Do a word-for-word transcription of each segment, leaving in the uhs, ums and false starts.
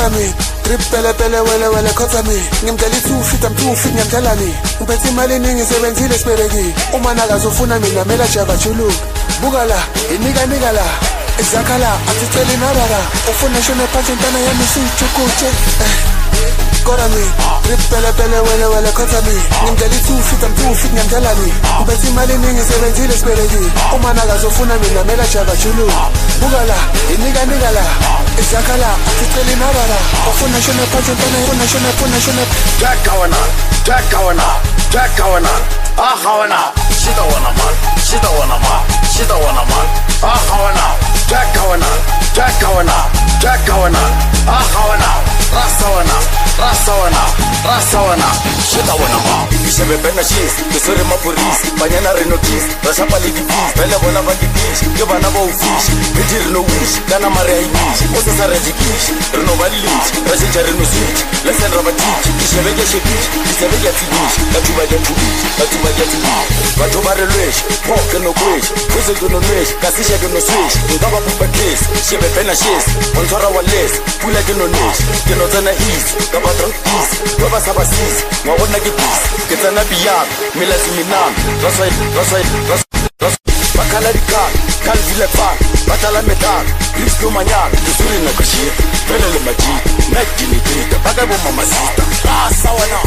Kona mi Trip pele pele wele wele kotha mi Ngimdala two feet I'm two feet ngiyamdalani Ngiphethe imali eningi sebenzile sibeleki Uma nakazofuna mina mela java chulu Bugala inika nika la Izakala atiteli narara Ufuna shone phansi ntana yami sichukuche Kona mi Trip pele pele wele wele kotha mi Ngimdala two feet I'm two feet ngiyamdalani Ngiphethe imali eningi sebenzile sibeleki Uma nakazofuna mina mela java chulu Bugala inika nika la Izakala atiteli narara Ufuna shone phansi ntana yami shone puna shone Jack kawana Jack kawana Jack kawana Ah kawana Shita wana man Shita wana man Shita wana man Ah kawana Jack kawana Jack kawana Jack kawana Ah kawana Rasa wana Rasa wana Rasa wana Shita wana man Ishebe bena shis Kisore mapuris Banyana reno kiss Rasha pali di fish Bele bona bagi fish Kebana ba ufish Biti reno wish Kana mare ai wish Osa sa reji kish Reno bali lish Rashi jare no switch Lesen raba teach Ishebe ge shepish Ishebe ge tibish Katuba ge tubish Katuba ge tibish Katuba re lwesh Pok no kwesh Kuzo gono nwesh Kasisha gono swish Ngaba pupa kiss Shebe bena shis Ontora wa les Pula gono nesh Geno zana ease Kaba drunk peace Weba saba sis Mwabona ge peace Ketana biyab Mila ziminam Raswai Raswai Raswai Bakala di kar Kal vile park Batala metal Please no manyan Kusuri na kashir Vele le majid Mek gini dita Bagay bo mamacita Rasa wana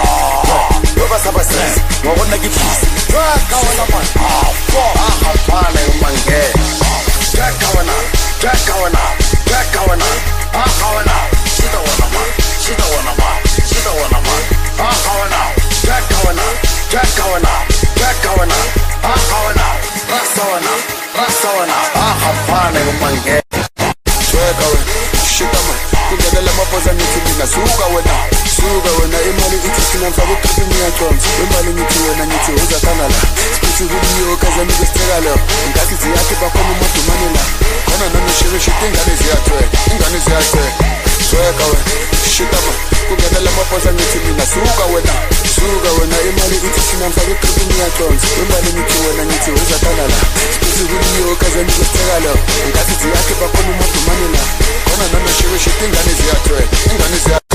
Weba saba sis Mwabona ge peace Draka wana man Aha pana yung mange Draka wana Draka wana Draka wana Aha wana Shita wana man Shita wana man Shita wana man Aha wana Draka wana Draka wana Draka wana Aha wana Rasa wana Rasa wana Aha pana yung mange Draka wana Shita man Kungedela mapoza nithi mina Suka wena Suka wena Imali ithi sina mfaka ukripini ya chons Imali nithi wena nithi uzakana la Spithi video kaza nige stega leo Ngati ziyaki bakoni matumani la Kona nami shive shiti ingane ziyatwe Ingane ziyatwe Draka wena Shita man Kungedela mapoza nithi mina Suka wena Suka wena Imali ithi sina mfaka ukripini ya chons Imali nithi wena nithi uzakana la Spithi video kaza nige stega leo Ngati ziyaki bakoni matumani la Kona nami shive shiti ingane ziyatwe Ingane ziyatwe